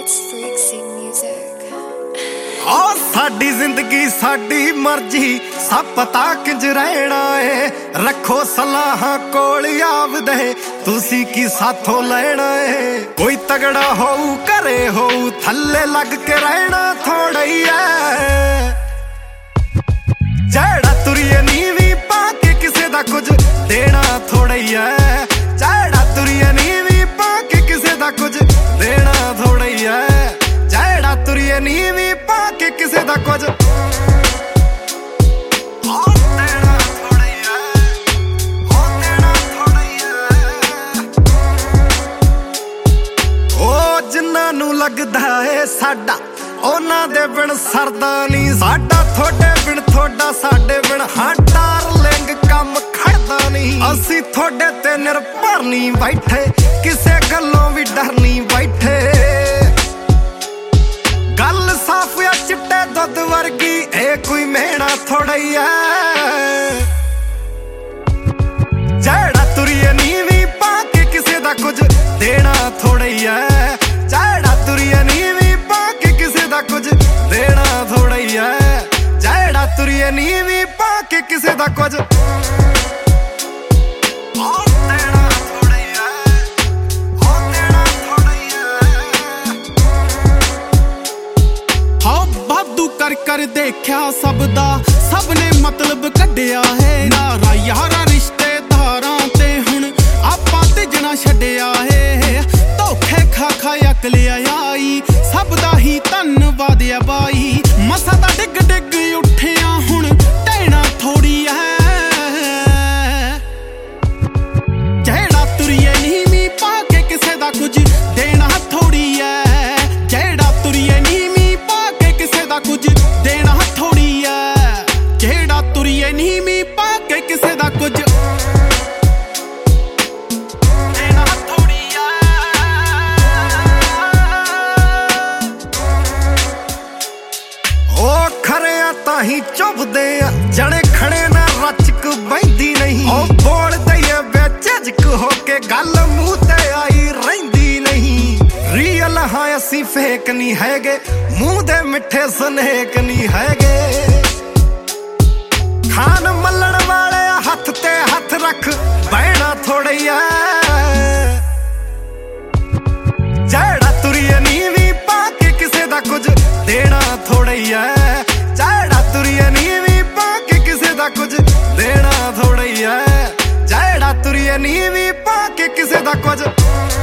It's Freaksy Music. और साडी जिंदगी साडी मर्जी सब पता किंज रहना है। रखो सलाहां कोल आवदे तुसी की साथों लेना है। कोई तगड़ा होऊ करे होऊ थल्ले लग के रहना थोड़ा ही है। जेड़ा तुरिए नीवी पाके किसे दा कुछ देना थोड़ा ही है। जेड़ा तुरिए नीवी पाके किसे दा कुछ देना थोड़ा ही है। जेड़ा तुरिए नीवी पाके किसे दा कुछ देना थोड़ा ही है। देना थोड़ा ही है। ओ जिन्ना नू लगदा है साडा ਉਹਨਾਂ ਦੇ ਬਿਨ ਸਰਦਾ ਨਹੀਂ। ਸਾਡਾ ਥੋੜੇ ਬਿਨ ਥੋੜਾ ਸਾਡੇ ਬਿਨ ਹਾਂ ਡਾਰਲਿੰਗ ਕੰਮ ਖੜਦਾ ਨਹੀਂ। ਅਸੀਂ ਥੋੜੇ ਤੇ ਨਿਰਭਰ ਨਹੀਂ ਬੈਠੇ ਕਿਸੇ ਗੱਲੋਂ ਵੀ ਡਰ ਨਹੀਂ ਬੈਠੇ। ਗੱਲ ਸਾਫ਼ ਆ ਚਿੱਟੇ ਦੁੱਧ ਵਰਗੀ ਇਹ ਕੋਈ ਮਹਿਣਾ ਥੋੜਾ ਹੀ ਹੈ। ਜਿਹੜਾ ਤੁਰੀਏ ਨੀਵੀਂ ਪਾ ਕੇ ਕਿਸੇ ਦਾ ਕੁਝ ਦੇਣਾ ਥੋੜਾ ਹੀ ਹੈ। ਜਿਹੜਾ ਤੁਰੀਏ ਨੀਵੀਂ ਪਾ ਕੇ ਕਿਸੇ ਦਾ ਕੁਝ ਦੇਣਾ ਥੋੜਾ ਹੀ ਹੈ। ਜਿਹੜਾ ਤੁਰੀਏ ਨੀਵੀਂ ਪਾ ਕੇ ਕਿਸੇ ਦਾ ਕੁਝ ਦੇਣਾ ਥੋੜਾ ਹੀ ਹੈ। ਦੇਣਾ ਥੋੜਾ ਹੀ ਹੈ। ਹਾਂ ਵਾਧੂ ਕਰ ਕਰ ਦੇਖਿਆ ਸਭ ਦਾ ਸਭ ਨੇ ਮਤਲਬ ਕੱਢਿਆ ਹੈ। ਨਾਰਾ ਯਾਰਾ ਰਿਸ਼ਤੇਦਾਰਾਂ ਤੇ ਹੁਣ ਆਪਾਂ ਤੇਜਣਾ ਛੱਡਿਆ ਹੈ। ਧੋਖੇ ਖਾ ਖਾ ਅਕਲ ਆਈ ਸਭ ਦਾ ਹੀ ਧੰਨਵਾਦ ਆ ਬਾਈ। ਮਸਾ ਦਾ ਡਿੱਗ ਡਿੱਗ ਉੱਠਿਆ ਹੁਣ ਟਹਿਣਾ ਥੋੜੀ ਹੈ। ਜਿਹੜਾ ਤੁਰੀਏ ਨੀਵੀਂ ਪਾ ਕੇ ਕਿਸੇ ਦਾ ਕੁਝ ਦੇਣਾ ਥੋੜੀ ਹੈ। ਜਿਹੜਾ ਤੁਰੀਏ ਨੀਵੀਂ ਪਾ ਕੇ ਕਿਸੇ ਦਾ ਕੁਝ ਦੇਣਾ ਥੋੜੀ ਹੈ। ਜਿਹੜਾ ਤੁਰੀਏ ਨੀਵੀਂ ਪਾ ਕੇ ਕਿਸੇ ਦਾ ਕੁਝ ਤਾਹੀਂ ਚੁੱਭਦੇ ਆ ਜਣੇ ਖੜੇ ਨਾ ਰਚਕ ਬੈਂਦੀ ਨਹੀਂ। ਉਹ ਬੋਲਦੇ ਆ ਬੇਝਿਜਕ ਹੋ ਕੇ ਗੱਲ ਮੂੰਹ ਤੇ ਆਈ ਰਹਿੰਦੀ ਨਹੀਂ। ਰੀਅਲ ਹਾਂ ਅਸੀਂ ਫੇਕ ਨਹੀਂ ਹੈਗੇ ਮੂੰਹ ਦੇ ਮਿੱਠੇ ਸਨੇਕ ਨਹੀਂ ਹੈਗੇ। ਖਾਨ ਮੱਲਣ ਵਾਲੇ ਹੱਥ ਤੇ ਹੱਥ ਰੱਖ ਬਹਿਣਾ ਥੋੜਾ ਹੀ ਹੈ। ਜਿਹੜਾ ਤੁਰੀਏ ਨੀਵੀਂ ਪਾ ਕੇ ਕਿਸੇ ਦਾ ਕੁਝ ਦੇਣਾ ਥੋੜਾ ਹੀ ਹੈ। ਜਿਹੜਾ ਤੁਰੀਏ ਨੀਵੀਂ ਪਾ ਕੇ ਕਿਸੇ ਦਾ ਕੁਝ ਦੇਣਾ ਥੋੜਾ ਹੀ ਹੈ। ਜਿਹੜਾ ਤੁਰੀਏ ਨੀਵੀਂ ਪਾ ਕੇ ਕਿਸੇ ਦਾ ਕੁਝ